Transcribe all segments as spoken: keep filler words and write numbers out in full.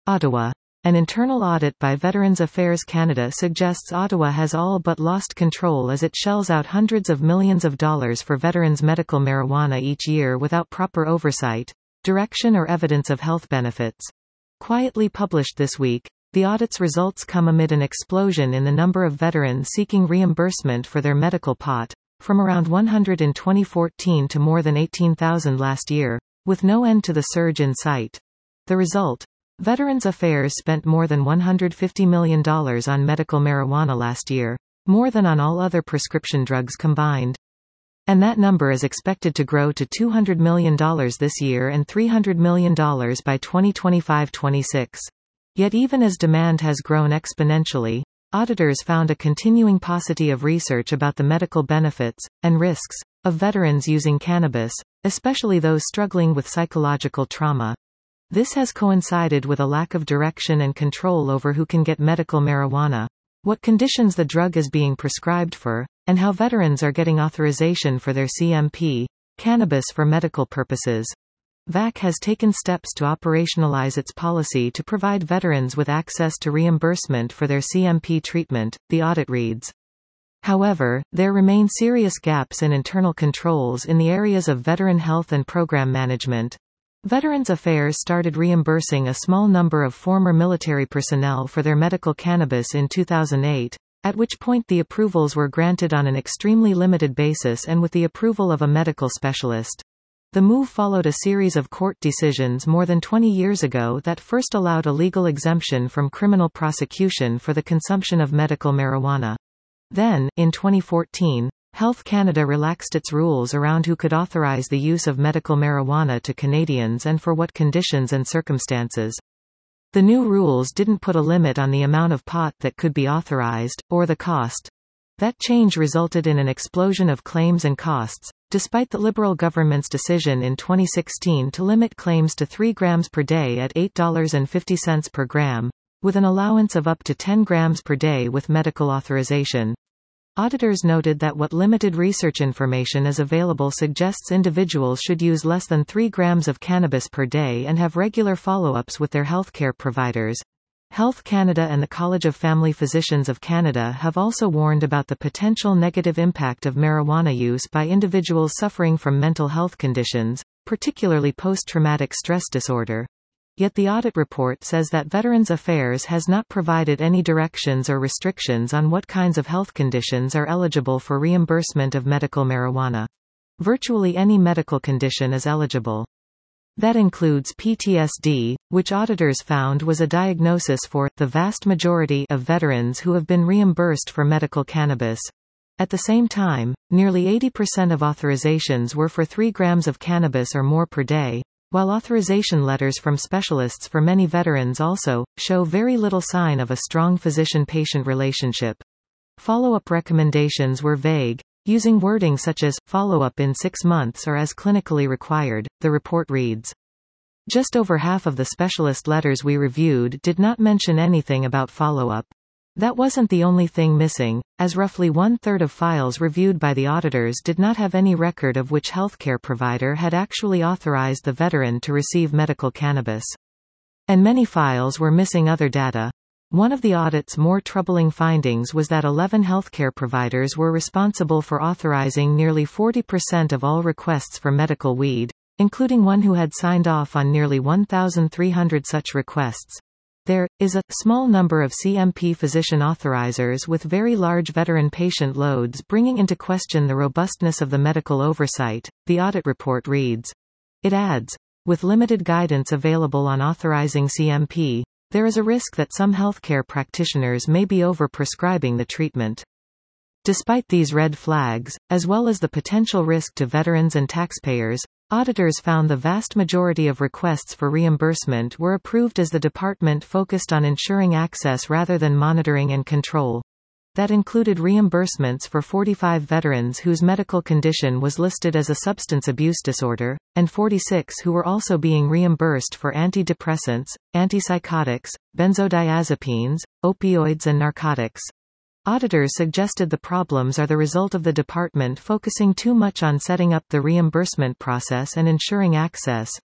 Ottawa. An internal audit by Veterans Affairs Canada suggests Ottawa has all but lost control as it shells out hundreds of millions of dollars for veterans' medical marijuana each year without proper oversight, direction or evidence of health benefits. Quietly published this week, the audit's results come amid an explosion in the number of veterans seeking reimbursement for their medical pot, from around one hundred in twenty fourteen to more than eighteen thousand last year, with no end to the surge in sight. The result? Veterans Affairs spent more than one hundred fifty million dollars on medical marijuana last year, more than on all other prescription drugs combined. And that number is expected to grow to two hundred million dollars this year and three hundred million dollars by twenty twenty-five twenty-six. Yet even as demand has grown exponentially, auditors found a continuing paucity of research about the medical benefits, and risks, of veterans using cannabis, especially those struggling with psychological trauma. This has coincided with a lack of direction and control over who can get medical marijuana, what conditions the drug is being prescribed for, and how veterans are getting authorization for their C M P, cannabis for medical purposes. V A C has taken steps to operationalize its policy to provide veterans with access to reimbursement for their C M P treatment, the audit reads. However, there remain serious gaps in internal controls in the areas of veteran health and program management. Veterans Affairs started reimbursing a small number of former military personnel for their medical cannabis in two thousand eight, at which point the approvals were granted on an extremely limited basis and with the approval of a medical specialist. The move followed a series of court decisions more than twenty years ago that first allowed a legal exemption from criminal prosecution for the consumption of medical marijuana. Then, in twenty fourteen, Health Canada relaxed its rules around who could authorize the use of medical marijuana to Canadians and for what conditions and circumstances. The new rules didn't put a limit on the amount of pot that could be authorized, or the cost. That change resulted in an explosion of claims and costs, despite the Liberal government's decision in twenty sixteen to limit claims to three grams per day at eight dollars and fifty cents per gram, with an allowance of up to ten grams per day with medical authorization. Auditors noted that what limited research information is available suggests individuals should use less than three grams of cannabis per day and have regular follow-ups with their healthcare providers. Health Canada and the College of Family Physicians of Canada have also warned about the potential negative impact of marijuana use by individuals suffering from mental health conditions, particularly post-traumatic stress disorder. Yet the audit report says that Veterans Affairs has not provided any directions or restrictions on what kinds of health conditions are eligible for reimbursement of medical marijuana. Virtually any medical condition is eligible. That includes P T S D, which auditors found was a diagnosis for the vast majority of veterans who have been reimbursed for medical cannabis. At the same time, nearly eighty percent of authorizations were for three grams of cannabis or more per day, while authorization letters from specialists for many veterans also show very little sign of a strong physician-patient relationship. Follow-up recommendations were vague, using wording such as follow-up in six months or as clinically required, the report reads. Just over half of the specialist letters we reviewed did not mention anything about follow-up. That wasn't the only thing missing, as roughly one-third of files reviewed by the auditors did not have any record of which healthcare provider had actually authorized the veteran to receive medical cannabis. And many files were missing other data. One of the audit's more troubling findings was that eleven healthcare providers were responsible for authorizing nearly forty percent of all requests for medical weed, including one who had signed off on nearly one thousand three hundred such requests. There is a small number of C M P physician authorizers with very large veteran patient loads, bringing into question the robustness of the medical oversight, the audit report reads. It adds, with limited guidance available on authorizing C M P, there is a risk that some healthcare practitioners may be over-prescribing the treatment. Despite these red flags, as well as the potential risk to veterans and taxpayers, auditors found the vast majority of requests for reimbursement were approved as the department focused on ensuring access rather than monitoring and control. That included reimbursements for forty-five veterans whose medical condition was listed as a substance abuse disorder, and forty-six who were also being reimbursed for antidepressants, antipsychotics, benzodiazepines, opioids and narcotics. Auditors suggested the problems are the result of the department focusing too much on setting up the reimbursement process and ensuring access,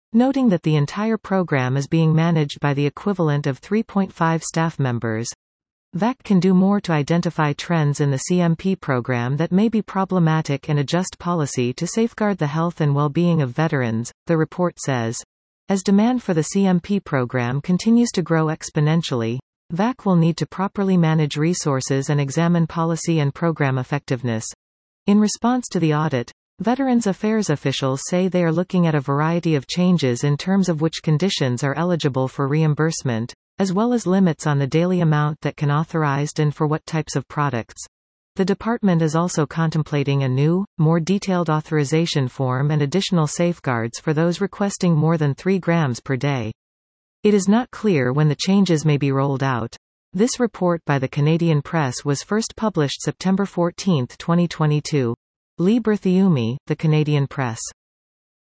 noting that the entire program is being managed by the equivalent of three point five staff members. V A C can do more to identify trends in the C M P program that may be problematic and adjust policy to safeguard the health and well-being of veterans, the report says. As demand for the C M P program continues to grow exponentially, V A C will need to properly manage resources and examine policy and program effectiveness. In response to the audit, Veterans Affairs officials say they are looking at a variety of changes in terms of which conditions are eligible for reimbursement, as well as limits on the daily amount that can authorized and for what types of products. The department is also contemplating a new, more detailed authorization form and additional safeguards for those requesting more than three grams per day. It is not clear when the changes may be rolled out. This report by the Canadian Press was first published September fourteenth, twenty twenty-two. Lee Berthiaume, The Canadian Press.